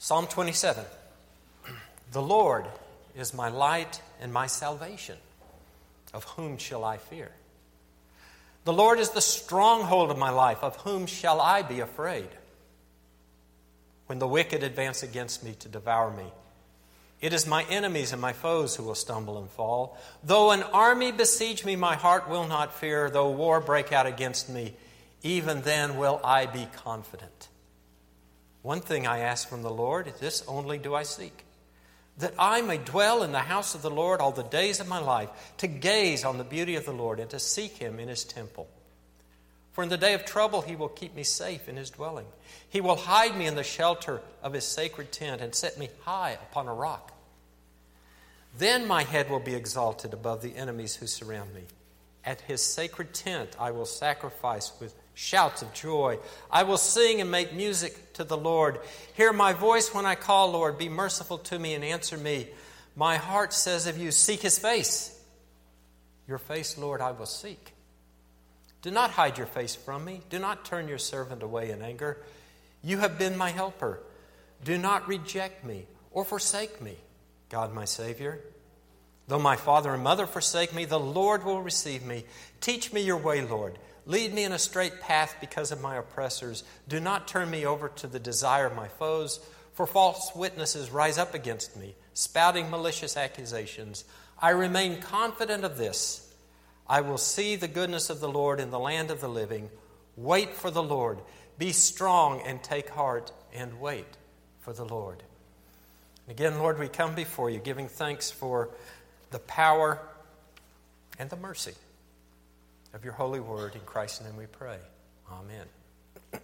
Psalm 27. The Lord is my light and my salvation. Of whom shall I fear? The Lord is the stronghold of my life. Of whom shall I be afraid? When the wicked advance against me to devour me, it is my enemies and my foes who will stumble and fall. Though an army besiege me, my heart will not fear. Though war break out against me, even then will I be confident. One thing I ask from the Lord, this only do I seek, that I may dwell in the house of the Lord all the days of my life, to gaze on the beauty of the Lord and to seek Him in His temple. For in the day of trouble He will keep me safe in His dwelling. He will hide me in the shelter of His sacred tent and set me high upon a rock. Then my head will be exalted above the enemies who surround me. At His sacred tent I will sacrifice with shouts of joy. I will sing and make music to the Lord. Hear my voice when I call, Lord. Be merciful to me and answer me. My heart says of you, seek His face. Your face, Lord, I will seek. Do not hide your face from me. Do not turn your servant away in anger. You have been my helper. Do not reject me or forsake me, God my Savior. Though my father and mother forsake me, the Lord will receive me. Teach me your way, Lord. Lead me in a straight path because of my oppressors. Do not turn me over to the desire of my foes, for false witnesses rise up against me, spouting malicious accusations. I remain confident of this. I will see the goodness of the Lord in the land of the living. Wait for the Lord. Be strong and take heart and wait for the Lord. And again, Lord, we come before you giving thanks for the power and the mercy of your holy word. In Christ's name we pray. Amen.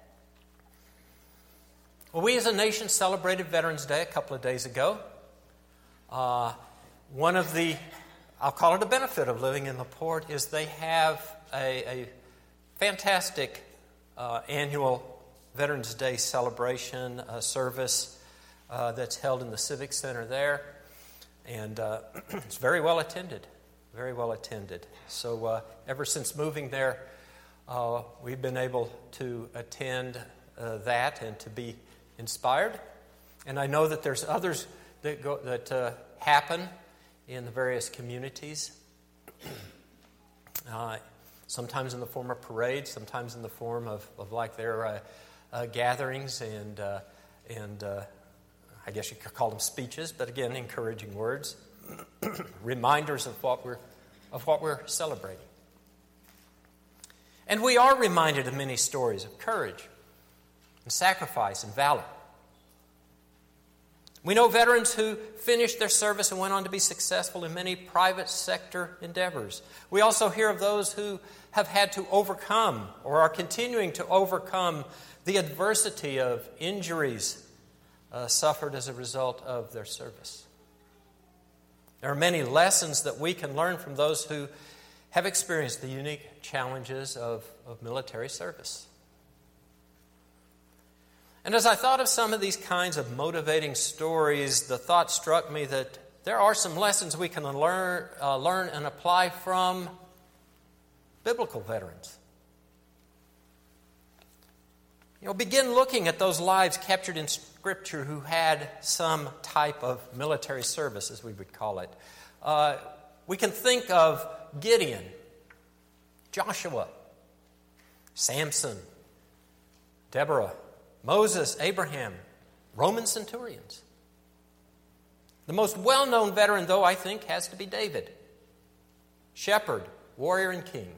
Well, we as a nation celebrated Veterans Day a couple of days ago. One of the, I'll call it a benefit of living in LaPorte, is they have a fantastic annual Veterans Day celebration service that's held in the Civic Center there. And it's very well attended. Very well attended. So ever since moving there, we've been able to attend that and to be inspired. And I know that there's others that happen in the various communities. Sometimes in the form of parades, sometimes in the form of like their gatherings and I guess you could call them speeches, but again, encouraging words, reminders of what we're celebrating. And we are reminded of many stories of courage and sacrifice and valor. We know veterans who finished their service and went on to be successful in many private sector endeavors. We also hear of those who have had to overcome or are continuing to overcome the adversity of injuries suffered as a result of their service. There are many lessons that we can learn from those who have experienced the unique challenges of military service. And as I thought of some of these kinds of motivating stories, the thought struck me that there are some lessons we can learn and apply from biblical veterans. Begin looking at those lives captured in Scripture who had some type of military service, as we would call it. We can think of Gideon, Joshua, Samson, Deborah, Moses, Abraham, Roman centurions. The most well-known veteran, though, I think, has to be David. Shepherd, warrior, and king.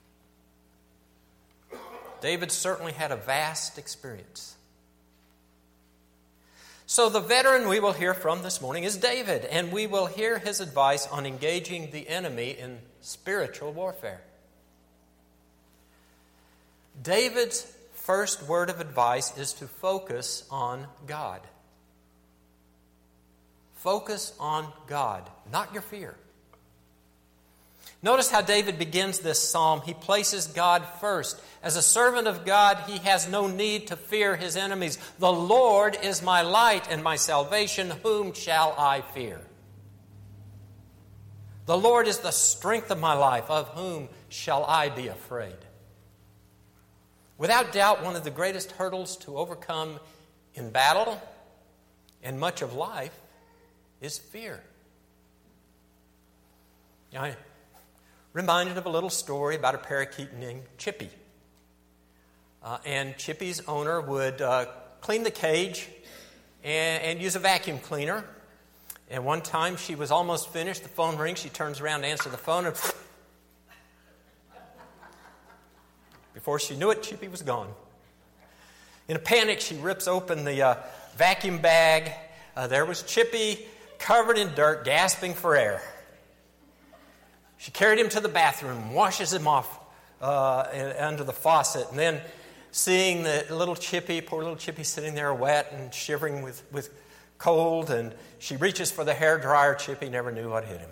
David certainly had a vast experience. So the veteran we will hear from this morning is David, and we will hear his advice on engaging the enemy in spiritual warfare. David's first word of advice is to focus on God. Focus on God, not your fear. Notice how David begins this psalm. He places God first. As a servant of God, he has no need to fear his enemies. The Lord is my light and my salvation. Whom shall I fear? The Lord is the strength of my life. Of whom shall I be afraid? Without doubt, one of the greatest hurdles to overcome in battle And much of life is fear. I'm reminded of a little story about a parakeet named Chippy. And Chippy's owner would clean the cage and use a vacuum cleaner. And one time she was almost finished. The phone rings. She turns around to answer the phone. And before she knew it, Chippy was gone. In a panic, she rips open the vacuum bag. There was Chippy, covered in dirt, gasping for air. She carried him to the bathroom, washes him off under the faucet, and then seeing the poor little Chippy sitting there wet and shivering with cold, and she reaches for the hairdryer. Chippy never knew what hit him.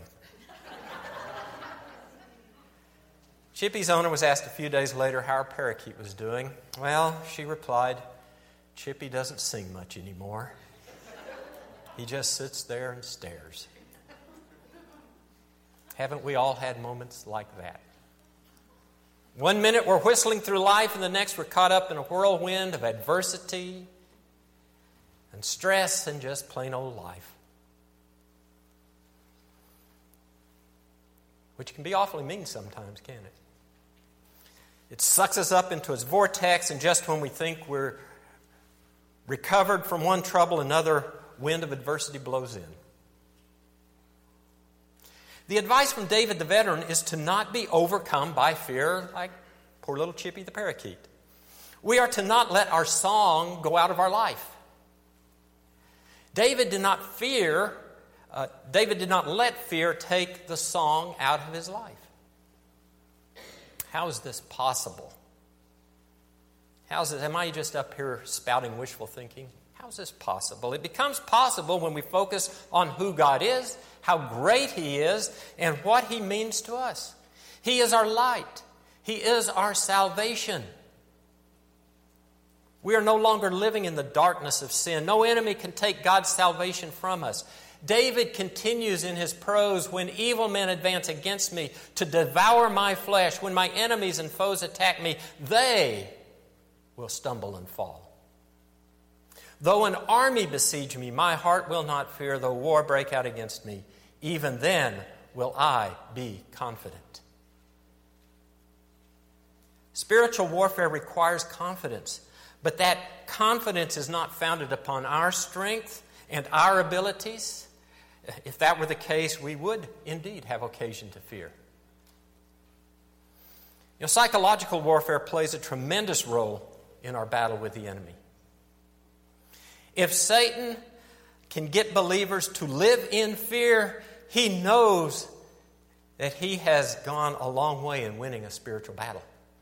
Chippy's owner was asked a few days later how her parakeet was doing. Well, she replied, Chippy doesn't sing much anymore. He just sits there and stares. Haven't we all had moments like that? One minute we're whistling through life, and the next we're caught up in a whirlwind of adversity and stress and just plain old life. Which can be awfully mean sometimes, can't it? It sucks us up into its vortex, and just when we think we're recovered from one trouble, another wind of adversity blows in. The advice from David the veteran is to not be overcome by fear like poor little Chippy the parakeet. We are to not let our song go out of our life. David did not let fear take the song out of his life. How is this possible? Am I just up here spouting wishful thinking? How is this possible? It becomes possible when we focus on who God is, how great He is, and what He means to us. He is our light. He is our salvation. We are no longer living in the darkness of sin. No enemy can take God's salvation from us. David continues in his prose, when evil men advance against me to devour my flesh, when my enemies and foes attack me, they will stumble and fall. Though an army besiege me, my heart will not fear. Though war break out against me, even then will I be confident. Spiritual warfare requires confidence, but that confidence is not founded upon our strength and our abilities. If that were the case, we would indeed have occasion to fear. Psychological warfare plays a tremendous role in our battle with the enemy. If Satan can get believers to live in fear, he knows that he has gone a long way in winning a spiritual battle.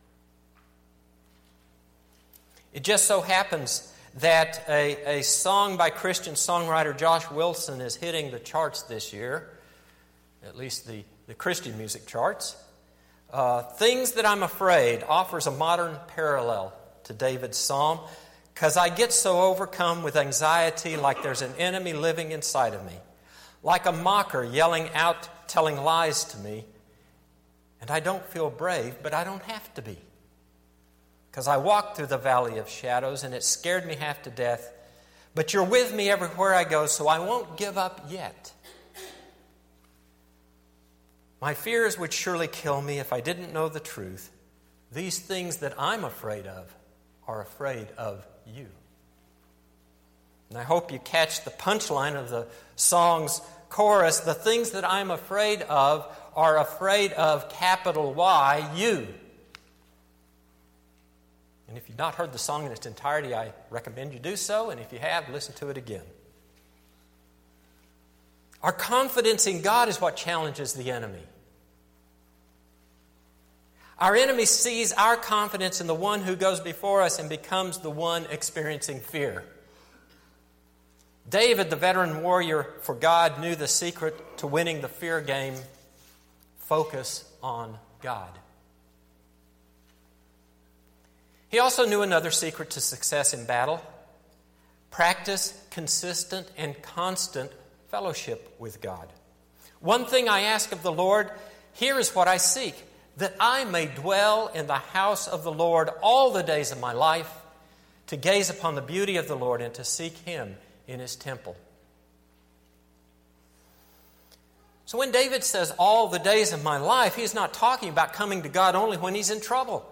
It just so happens that a song by Christian songwriter Josh Wilson is hitting the charts this year, at least the Christian music charts. Things That I'm Afraid offers a modern parallel to David's psalm, because I get so overcome with anxiety like there's an enemy living inside of me, like a mocker yelling out, telling lies to me, and I don't feel brave, but I don't have to be. Because I walked through the valley of shadows, and it scared me half to death. But you're with me everywhere I go, so I won't give up yet. My fears would surely kill me if I didn't know the truth. These things that I'm afraid of are afraid of you. And I hope you catch the punchline of the song's chorus. The things that I'm afraid of are afraid of, capital Y, you. And if you've not heard the song in its entirety, I recommend you do so. And if you have, listen to it again. Our confidence in God is what challenges the enemy. Our enemy sees our confidence in the one who goes before us and becomes the one experiencing fear. David, the veteran warrior for God, knew the secret to winning the fear game: focus on God. He also knew another secret to success in battle: practice consistent and constant fellowship with God. One thing I ask of the Lord, here is what I seek: that I may dwell in the house of the Lord all the days of my life, to gaze upon the beauty of the Lord and to seek Him in his temple. So when David says all the days of my life, he's not talking about coming to God only when he's in trouble.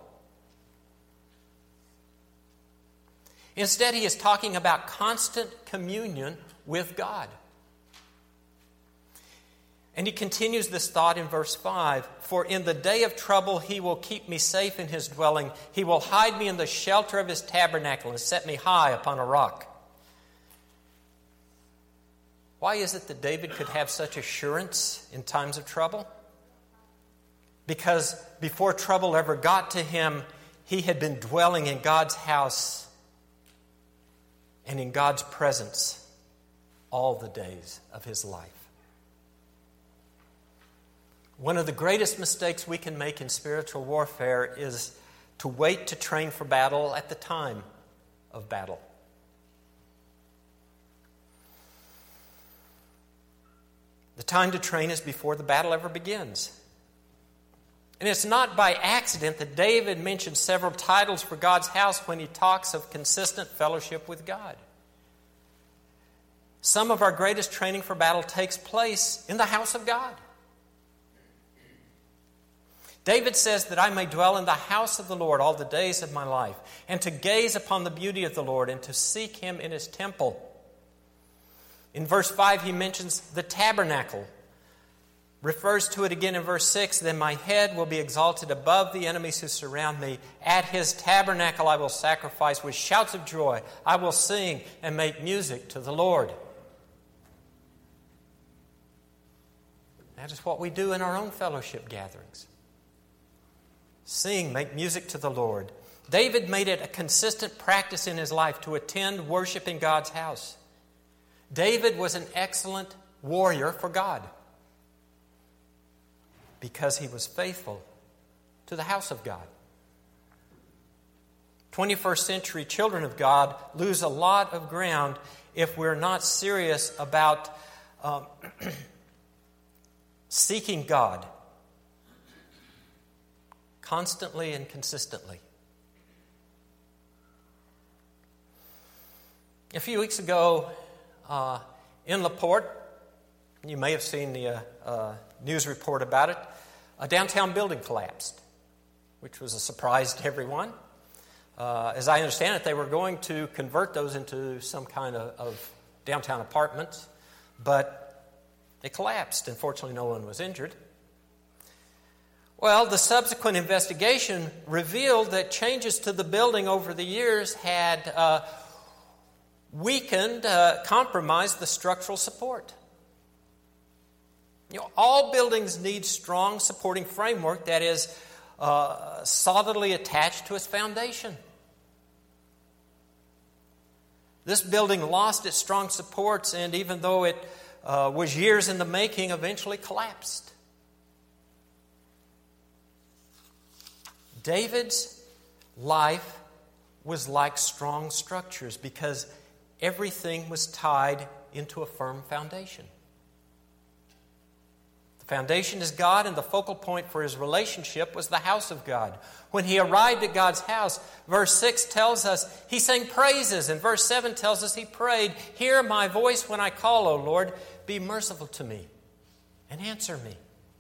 Instead, he is talking about constant communion with God. And he continues this thought in verse 5. For in the day of trouble he will keep me safe in his dwelling. He will hide me in the shelter of his tabernacle and set me high upon a rock. Why is it that David could have such assurance in times of trouble? Because before trouble ever got to him, he had been dwelling in God's house and in God's presence all the days of his life. One of the greatest mistakes we can make in spiritual warfare is to wait to train for battle at the time of battle. The time to train is before the battle ever begins. And it's not by accident that David mentions several titles for God's house when he talks of consistent fellowship with God. Some of our greatest training for battle takes place in the house of God. David says that I may dwell in the house of the Lord all the days of my life, and to gaze upon the beauty of the Lord, and to seek him in his temple. In verse 5, he mentions the tabernacle. Refers to it again in verse 6. Then my head will be exalted above the enemies who surround me. At his tabernacle I will sacrifice with shouts of joy. I will sing and make music to the Lord. That is what we do in our own fellowship gatherings. Sing, make music to the Lord. David made it a consistent practice in his life to attend worship in God's house. David was an excellent warrior for God because he was faithful to the house of God. 21st century children of God lose a lot of ground if we're not serious about seeking God constantly and consistently. A few weeks ago in LaPorte, you may have seen the news report about it, a downtown building collapsed, which was a surprise to everyone. As I understand it, they were going to convert those into some kind of downtown apartments, but they collapsed. Unfortunately, no one was injured. Well, the subsequent investigation revealed that changes to the building over the years had weakened, compromised the structural support. All buildings need strong supporting framework that is solidly attached to its foundation. This building lost its strong supports, and even though it was years in the making, eventually collapsed. David's life was like strong structures because everything was tied into a firm foundation. The foundation is God, and the focal point for his relationship was the house of God. When he arrived at God's house, verse 6 tells us he sang praises, and verse 7 tells us he prayed, "Hear my voice when I call, O Lord. Be merciful to me and answer me."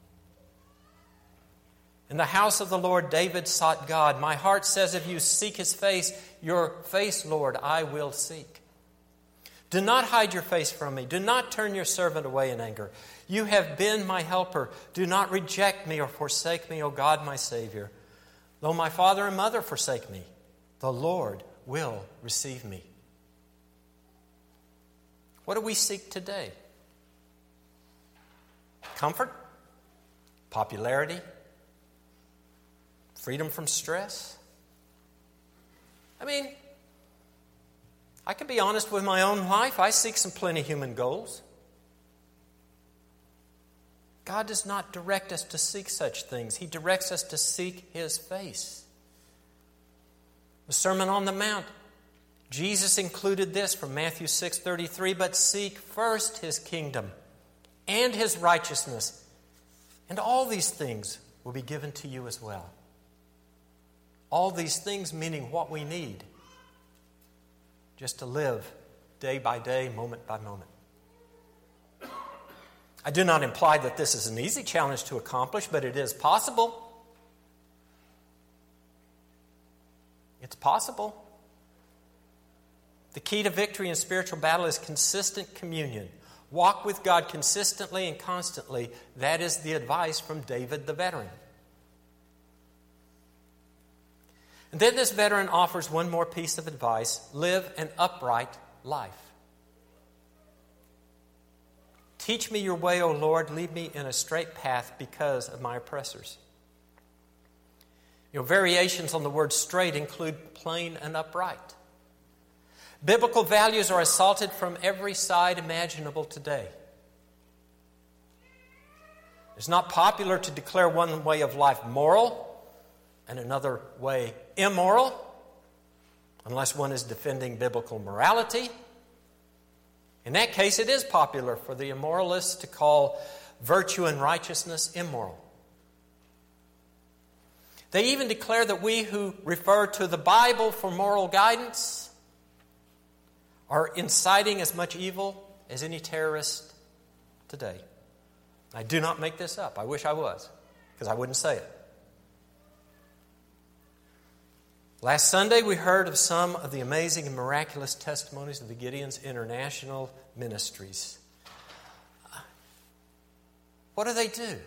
In the house of the Lord, David sought God. My heart says, if you seek his face, your face, Lord, I will seek. Do not hide your face from me. Do not turn your servant away in anger. You have been my helper. Do not reject me or forsake me, O God, my Savior. Though my father and mother forsake me, the Lord will receive me. What do we seek today? Comfort? Popularity? Freedom from stress? I mean, I can be honest with my own life. I seek some plenty human goals. God does not direct us to seek such things. He directs us to seek his face. The Sermon on the Mount, Jesus included this from Matthew 6:33, but seek first his kingdom and his righteousness, and all these things will be given to you as well. All these things meaning what we need just to live day by day, moment by moment. I do not imply that this is an easy challenge to accomplish, but it is possible. It's possible. The key to victory in spiritual battle is consistent communion. Walk with God consistently and constantly. That is the advice from David the veteran. And then this veteran offers one more piece of advice: live an upright life. Teach me your way, O Lord. Lead me in a straight path because of my oppressors. Variations on the word straight include plain and upright. Biblical values are assaulted from every side imaginable today. It's not popular to declare one way of life moral and another way immoral, unless one is defending biblical morality. In that case, it is popular for the immoralists to call virtue and righteousness immoral. They even declare that we who refer to the Bible for moral guidance are inciting as much evil as any terrorist today. I do not make this up. I wish I was, because I wouldn't say it. Last Sunday, we heard of some of the amazing and miraculous testimonies of the Gideon's International Ministries. What do?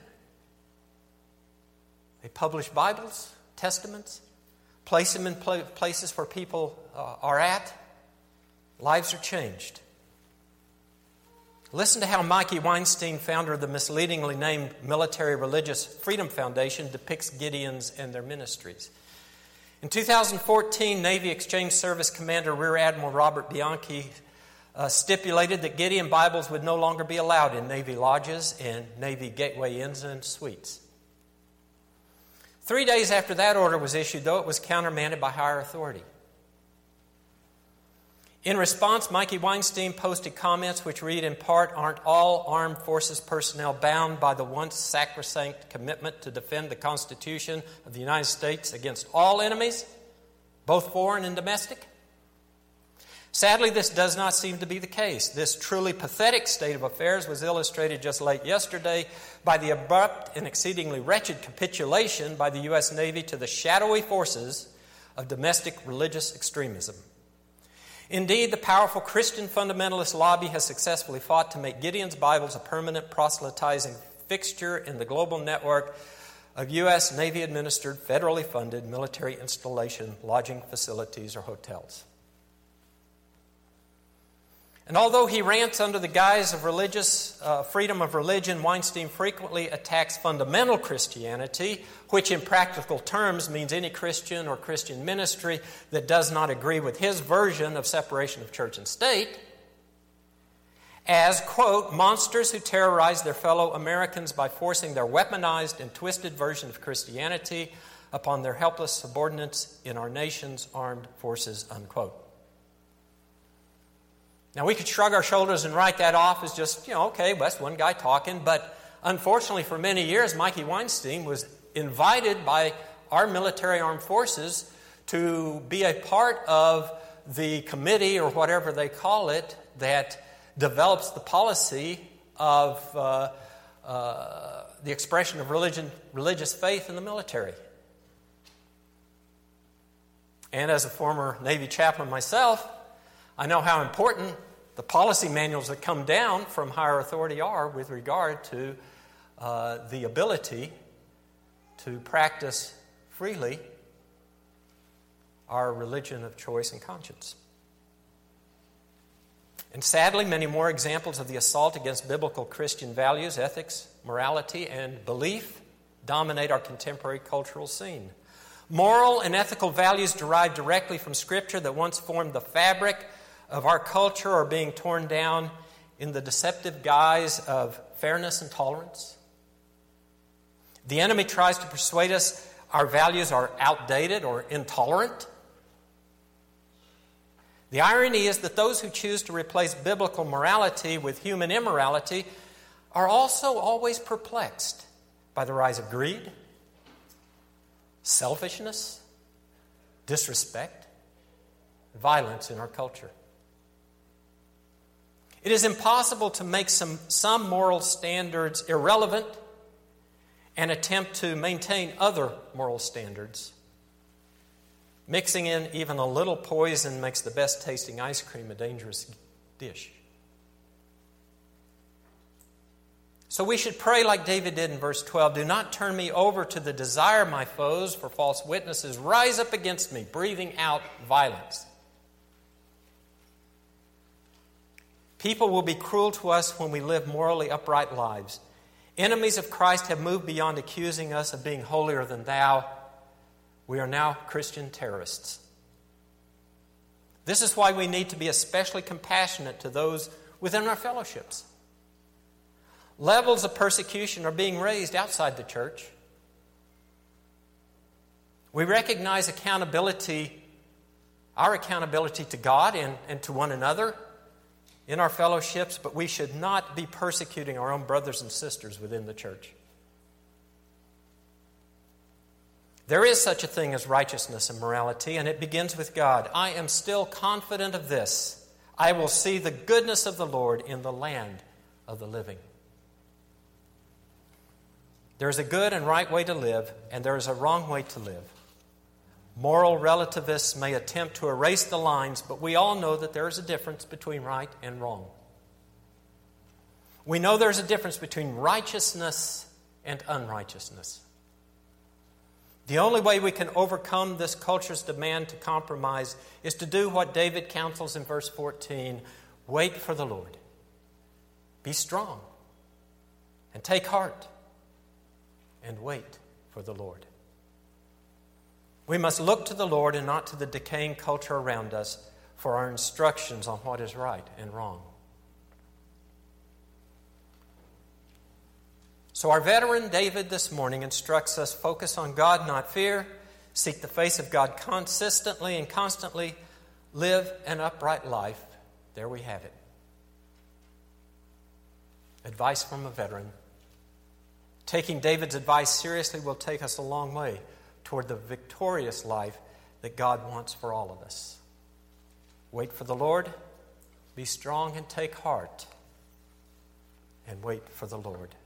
They publish Bibles, Testaments, place them in places where people are at. Lives are changed. Listen to how Mikey Weinstein, founder of the misleadingly named Military Religious Freedom Foundation, depicts Gideons and their ministries. In 2014, Navy Exchange Service Commander Rear Admiral Robert Bianchi stipulated that Gideon Bibles would no longer be allowed in Navy lodges and Navy gateway inns and suites. 3 days after that order was issued, though, it was countermanded by higher authority. In response, Mikey Weinstein posted comments which read, in part, "Aren't all armed forces personnel bound by the once sacrosanct commitment to defend the Constitution of the United States against all enemies, both foreign and domestic?" Sadly, this does not seem to be the case. This truly pathetic state of affairs was illustrated just late yesterday by the abrupt and exceedingly wretched capitulation by the U.S. Navy to the shadowy forces of domestic religious extremism. Indeed, the powerful Christian fundamentalist lobby has successfully fought to make Gideon's Bibles a permanent proselytizing fixture in the global network of U.S. Navy-administered, federally funded military installation, lodging facilities, or hotels. And although he rants under the guise of religious freedom of religion, Weinstein frequently attacks fundamental Christianity, which in practical terms means any Christian or Christian ministry that does not agree with his version of separation of church and state, as, quote, monsters who terrorize their fellow Americans by forcing their weaponized and twisted version of Christianity upon their helpless subordinates in our nation's armed forces, unquote. Now, we could shrug our shoulders and write that off as just, okay, well, that's one guy talking. But unfortunately, for many years, Mikey Weinstein was invited by our military armed forces to be a part of the committee, or whatever they call it, that develops the policy of the expression of religious faith in the military. And as a former Navy chaplain myself, I know how important the policy manuals that come down from higher authority are with regard to the ability to practice freely our religion of choice and conscience. And sadly, many more examples of the assault against biblical Christian values, ethics, morality, and belief dominate our contemporary cultural scene. Moral and ethical values derived directly from Scripture that once formed the fabric of our culture are being torn down in the deceptive guise of fairness and tolerance. The enemy tries to persuade us our values are outdated or intolerant. The irony is that those who choose to replace biblical morality with human immorality are also always perplexed by the rise of greed, selfishness, disrespect, violence in our culture. It is impossible to make some moral standards irrelevant and attempt to maintain other moral standards. Mixing in even a little poison makes the best tasting ice cream a dangerous dish. So we should pray like David did in verse 12. Do not turn me over to the desire of my foes, for false witnesses rise up against me, breathing out violence. People will be cruel to us when we live morally upright lives. Enemies of Christ have moved beyond accusing us of being holier than thou. We are now Christian terrorists. This is why we need to be especially compassionate to those within our fellowships. Levels of persecution are being raised outside the church. We recognize our accountability to God and to one another in our fellowships, but we should not be persecuting our own brothers and sisters within the church. There is such a thing as righteousness and morality, and it begins with God. I am still confident of this. I will see the goodness of the Lord in the land of the living. There is a good and right way to live, and there is a wrong way to live. Moral relativists may attempt to erase the lines, but we all know that there is a difference between right and wrong. We know there's a difference between righteousness and unrighteousness. The only way we can overcome this culture's demand to compromise is to do what David counsels in verse 14. Wait for the Lord. Be strong and take heart and wait for the Lord. We must look to the Lord and not to the decaying culture around us for our instructions on what is right and wrong. So our veteran David this morning instructs us, focus on God, not fear, seek the face of God consistently and constantly, live an upright life. There we have it. Advice from a veteran. Taking David's advice seriously will take us a long way toward the victorious life that God wants for all of us. Wait for the Lord, be strong and take heart, and wait for the Lord.